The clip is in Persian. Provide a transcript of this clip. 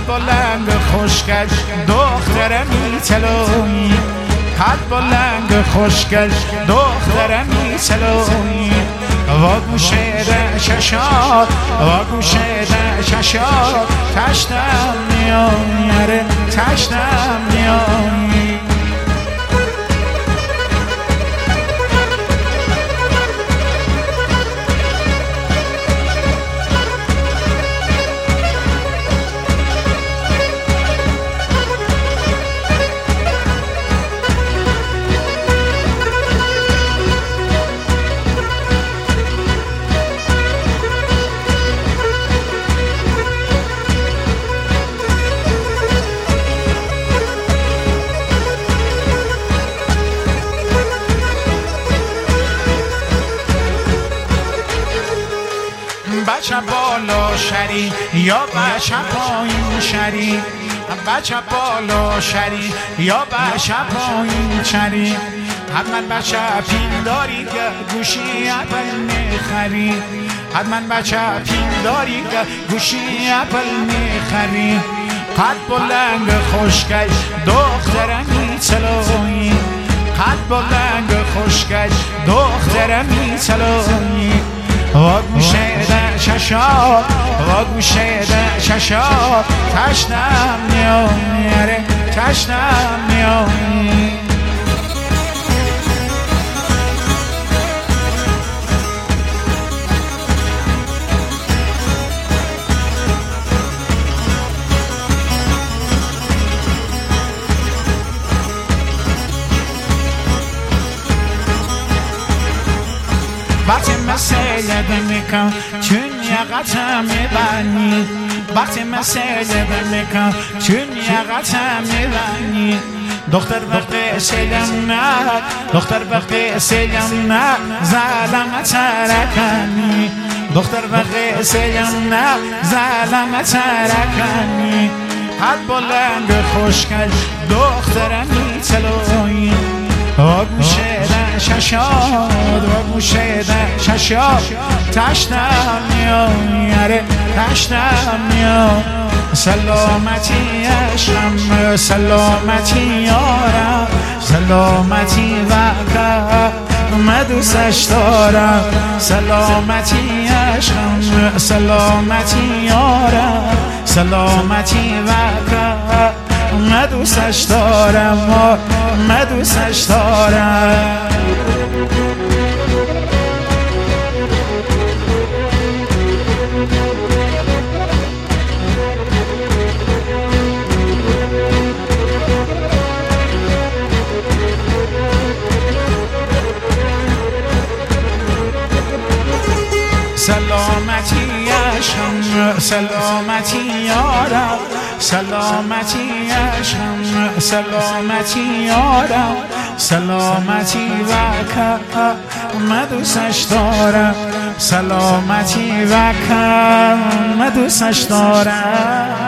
بلند خوشگل دختر میتلوی، قد بلند خوشگل دختر میتلوی، و گوشه ده چشات و گوشه ده چشات تشتم میاره تشتم میاری. بچه بالا شری یا بچه پایین شری، بچه بالا شری یا بچه پایین شری، حتما بچه پین داری که گوشی اپل میخری، حتما بچه پین داری که گوشی اپل میخری، قد بلند خوشگل دختر میتلوی، قد بلند خوشگل دختر میتلوی، و گوشه ده چشات و گوشه ده چشات تشنم میاره تشنم میاری. وقتی مسئله میکن چون یقتم میبنی، وقتی مسئله میکن چون یقتم میبنی، دختر وقتی سلم نه دختر وقتی سلم نه ظلم ترکنی، دختر وقتی سلم نه ظلم ترکنی، قد بلند خوشگل دختر میتلوی، و گوشه ده چشات و گوشه ده چشات تشنم میاره تشنم میاره. سلامتی عشقم سلامتی یارم سلامتی وقت من دوستش دارم، سلامتی عشقم سلامتی یارم سلامتی وقت من دوستش دارم من دوستش دارم. سلامتی عشقم سلامتی یارم سلامتی عشقم سلامتی یارم سلامتی وکم من دوستش دارم سلامتی وکم من دوستش دارم.